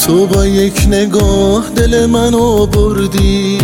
تو با یک نگاه دل منو بردی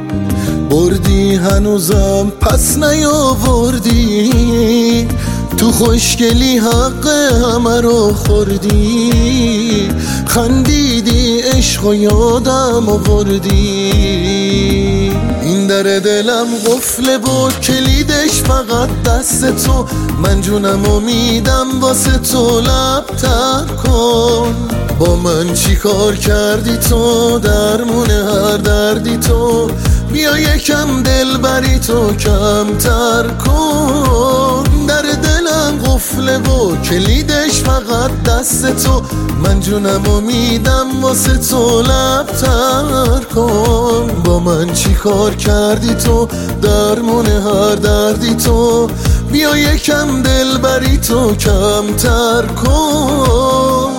هنوزم پس نیاوردی. تو خوشگلی حق همه رو خوردی، خندیدی عشق و یادم آوردی. این در دلم قفله و کلیدش فقط دست تو، من جونم و میدم واسه تو، لب تر کن. با من چی کار کردی تو، درمون هر دردی تو، بیا یکم دل بری تو کمتر کن. در دلم قفله و کلیدش فقط دست تو، من جونم و میدم واسه تو، لب تر کن. با من چی کار کردی تو، درمون هر دردی تو، بیا یکم دل بری تو کمتر کن.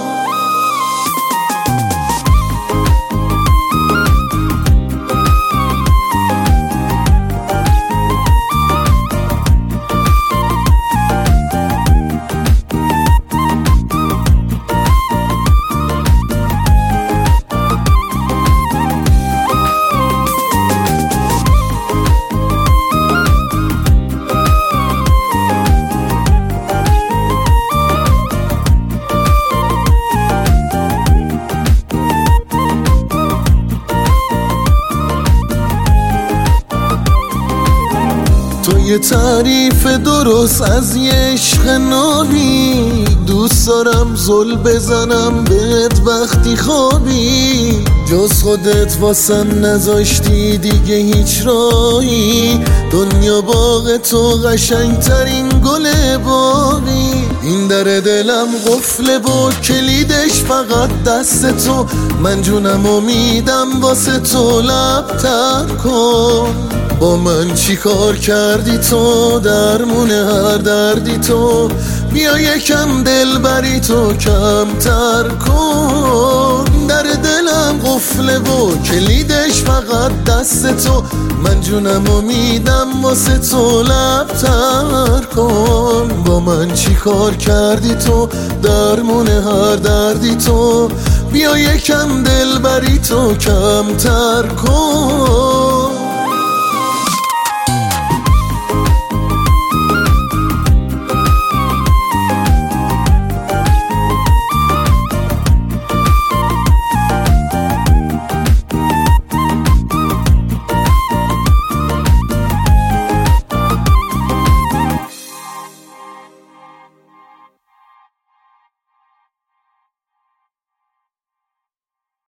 تو یه تعریف درست از یه عشق نابی، دوست دارم زل بزنم بهت وقتی خوابی. جز خودت واسم نذاشتی دیگه هیچ راهی، دنیا باغ تو قشنگترین گل باغی. این در دلم قفله و کلیدش فقط دست تو، من جونم و میدم واسه تو، لب تر کن. با من چی کار کردی تو، درمون هر دردی تو، بیا یکم دل بری تو کمتر کن. در دلم قفله و کلیدش فقط دست تو، من جونم و میدم واسه تو، لب تر کن. با من چی کار کردی تو، درمون هر دردی تو، بیا یکم دل بری تو کمتر کن.